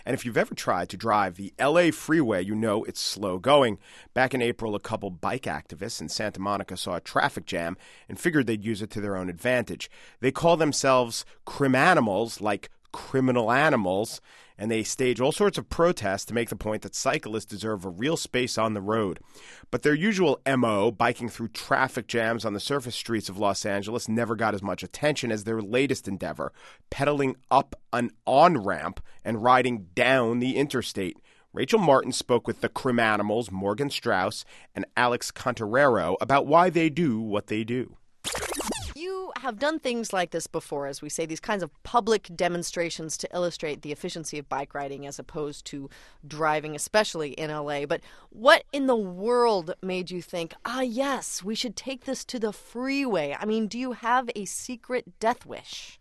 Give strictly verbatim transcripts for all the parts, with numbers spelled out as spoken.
And if you've ever tried to drive the L A freeway, you know it's slow going. Back in April, a couple bike activists in Santa Monica saw a traffic jam and figured they'd use it to their own advantage. They call themselves crimanimals, like criminal animals, and they stage all sorts of protests to make the point that cyclists deserve a real space on the road. But their usual M O, biking through traffic jams on the surface streets of Los Angeles, never got as much attention as their latest endeavor, pedaling up an on-ramp and riding down the interstate. Rachel Martin spoke with the crimanimals, Morgan Strauss and Alex Conterero, about why they do what they do. You have done things like this before, as we say, these kinds of public demonstrations to illustrate the efficiency of bike riding as opposed to driving, especially in L A. But what in the world made you think, ah, yes, we should take this to the freeway? I mean, do you have a secret death wish?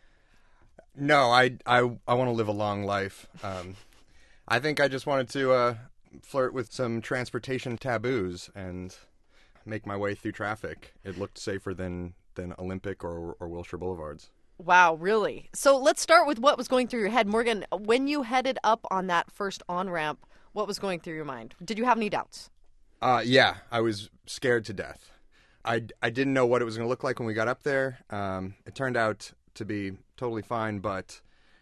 No, I, I, I want to live a long life. Um, I think I just wanted to uh, flirt with some transportation taboos and make my way through traffic. It looked safer than... than Olympic or, or Wilshire Boulevards. Wow, really? So let's start with what was going through your head. Morgan, when you headed up on that first on-ramp, what was going through your mind? Did you have any doubts? Uh, yeah, I was scared to death. I, I didn't know what it was going to look like when we got up there. Um, it turned out to be totally fine, but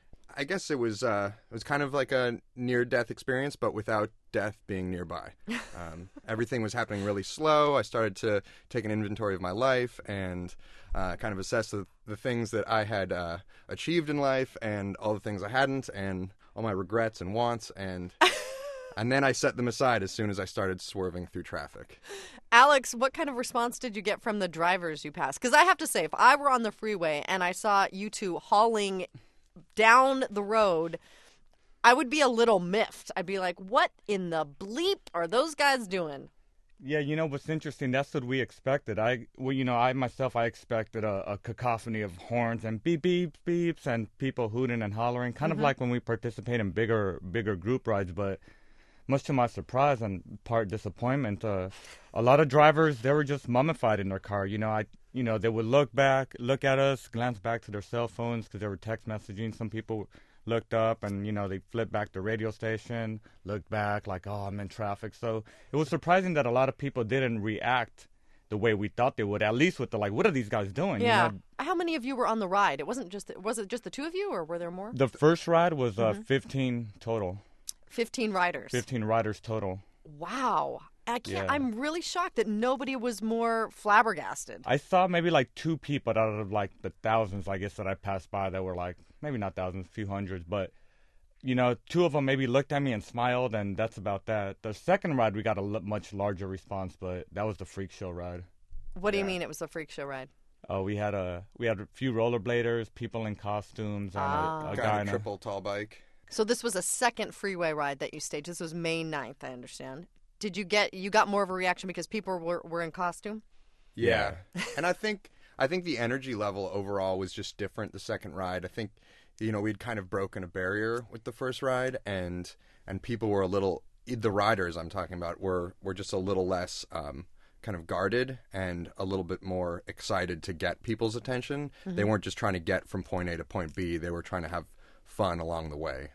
I guess it was uh, it was kind of like a near-death experience, but without death being nearby. Um, everything was happening really slow. I started to take an inventory of my life and uh, kind of assess the, the things that I had uh, achieved in life and all the things I hadn't and all my regrets and wants. And and then I set them aside as soon as I started swerving through traffic. Alex, what kind of response did you get from the drivers you passed? Because I have to say, if I were on the freeway and I saw you two hauling down the road, I would be a little miffed. I'd be like, what in the bleep are those guys doing? Yeah, you know, what's interesting, that's what we expected. I, well, you know, I myself, I expected a, a cacophony of horns and beep, beeps, beeps, and people hooting and hollering, kind mm-hmm. of like when we participate in bigger, bigger group rides. But much to my surprise and part disappointment, uh, a lot of drivers, they were just mummified in their car. You know, I, you know, they would look back, look at us, glance back to their cell phones because they were text messaging. Some people looked up and, you know, they flipped back the radio station, looked back like, oh, I'm in traffic. So it was surprising that a lot of people didn't react the way we thought they would, at least with the, like, what are these guys doing? Yeah. You know? How many of you were on the ride? It wasn't just, was it just the two of you or were there more? The first ride was uh, mm-hmm. fifteen total. fifteen riders. fifteen riders total. Wow. I can't, Yeah. I'm really shocked that nobody was more flabbergasted. I saw maybe like two people out of like the thousands, I guess, that I passed by that were like, maybe not thousands, a few hundreds, but, you know, two of them maybe looked at me and smiled, and that's about that. The second ride, we got a l- much larger response, but that was the freak show ride. What do Yeah. you mean it was a freak show ride? Oh, we had a we had a few rollerbladers, people in costumes, and Ah. a, a Got guy a in a triple tall bike. So this was a second freeway ride that you staged. This was May ninth, I understand. Did you get you got more of a reaction because people were, were in costume? Yeah. And I think I think the energy level overall was just different the second ride. I think, you know, we'd kind of broken a barrier with the first ride, and and people were a little, the riders I'm talking about, were, were just a little less um, kind of guarded and a little bit more excited to get people's attention. Mm-hmm. They weren't just trying to get from point A to point B. They were trying to have fun along the way.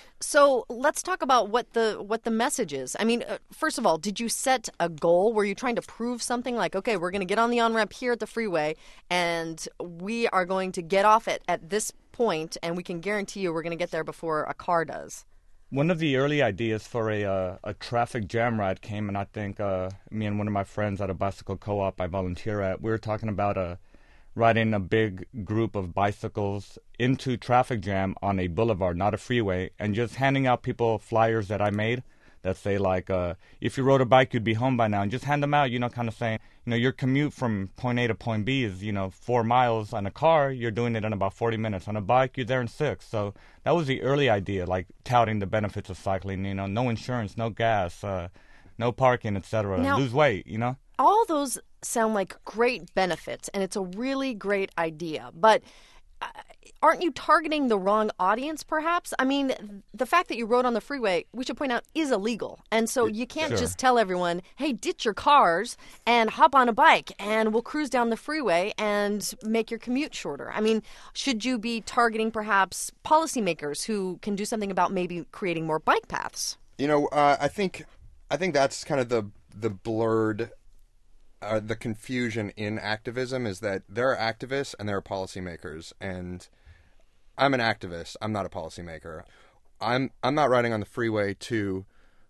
So let's talk about what the what the message is. I mean, uh, first of all, did you set a goal? Were you trying to prove something like, okay, we're going to get on the on-ramp here at the freeway, and we are going to get off it at this point, and we can guarantee you we're going to get there before a car does? One of the early ideas for a uh, a traffic jam ride came, and I think uh, me and one of my friends at a bicycle co-op I volunteer at, we were talking about a riding a big group of bicycles into traffic jam on a boulevard, not a freeway, and just handing out people flyers that I made that say, like, uh, if you rode a bike, you'd be home by now, and just hand them out, you know, kind of saying, you know, your commute from point A to point B is, you know, four miles. On a car, you're doing it in about forty minutes. On a bike, you're there in six. So that was the early idea, like touting the benefits of cycling, you know, no insurance, no gas, uh, no parking, et cetera. Now, lose weight, you know? All those sound like great benefits, and it's a really great idea. But aren't you targeting the wrong audience, perhaps? I mean, the fact that you rode on the freeway, we should point out, is illegal. And so you can't Sure. just tell everyone, hey, ditch your cars and hop on a bike and we'll cruise down the freeway and make your commute shorter. I mean, should you be targeting perhaps policymakers who can do something about maybe creating more bike paths? You know, uh, I think I think that's kind of the the blurred, uh, the confusion in activism is that there are activists and there are policymakers, and I'm an activist. I'm not a policymaker. I'm I'm not riding on the freeway to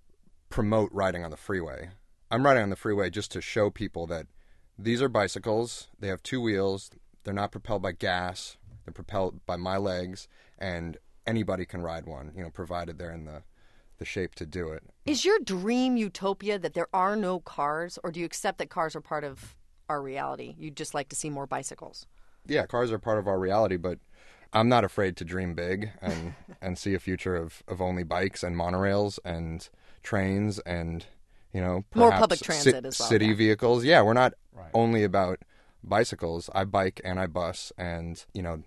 promote riding on the freeway. I'm riding on the freeway just to show people that these are bicycles. They have two wheels. They're not propelled by gas. They're propelled by my legs, and anybody can ride one, you know, provided they're in the, the shape to do it. Is your dream utopia that there are no cars, or do you accept that cars are part of our reality? You'd just like to see more bicycles? Yeah, cars are part of our reality, but I'm not afraid to dream big and, and see a future of, of only bikes and monorails and trains and, you know, More perhaps public transit ci- as well, city yeah. vehicles. Yeah, we're not Right. only about bicycles. I bike and I bus, and, you know,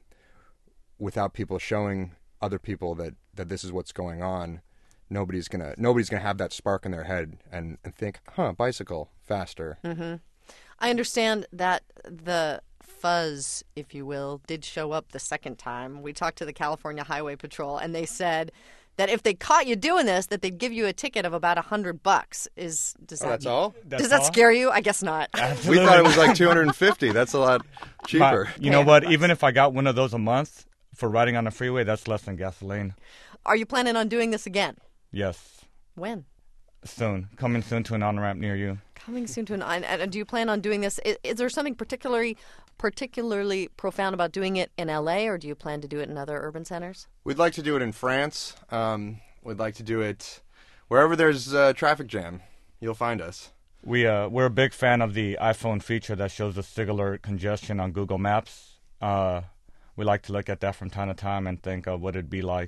without people showing other people that, that this is what's going on, nobody's gonna nobody's gonna have that spark in their head and, and think, huh, bicycle, faster. Mm-hmm. I understand that the fuzz, if you will, did show up the second time. We talked to the California Highway Patrol, and they said that if they caught you doing this, that they'd give you a ticket of about a hundred bucks. Is does Oh, that that's all? does That's that all? scare you? I guess not. We Absolutely. thought it was like two hundred fifty. That's a lot cheaper. My- you know what? Even if I got one of those a month for riding on the freeway, that's less than gasoline. Are you planning on doing this again? Yes. When? Soon. Coming soon to an on-ramp near you. Coming soon to an. And and do you plan on doing this? Is, is there something particularly particularly profound about doing it in L A, or do you plan to do it in other urban centers? We'd like to do it in France. Um, we'd like to do it wherever there's a traffic jam. You'll find us. We uh we're a big fan of the iPhone feature that shows the sig alert congestion on Google Maps. Uh, we like to look at that from time to time and think of what it'd be like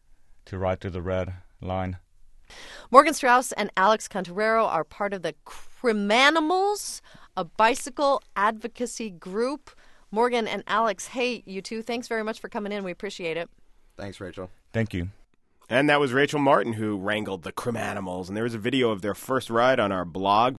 to ride through the red line. Morgan Strauss and Alex Cantarero are part of the Crimanimals, a bicycle advocacy group. Morgan and Alex, hey, you two, thanks very much for coming in. We appreciate it. Thanks, Rachel. Thank you. And that was Rachel Martin who wrangled the Crimanimals. And there was a video of their first ride on our blog.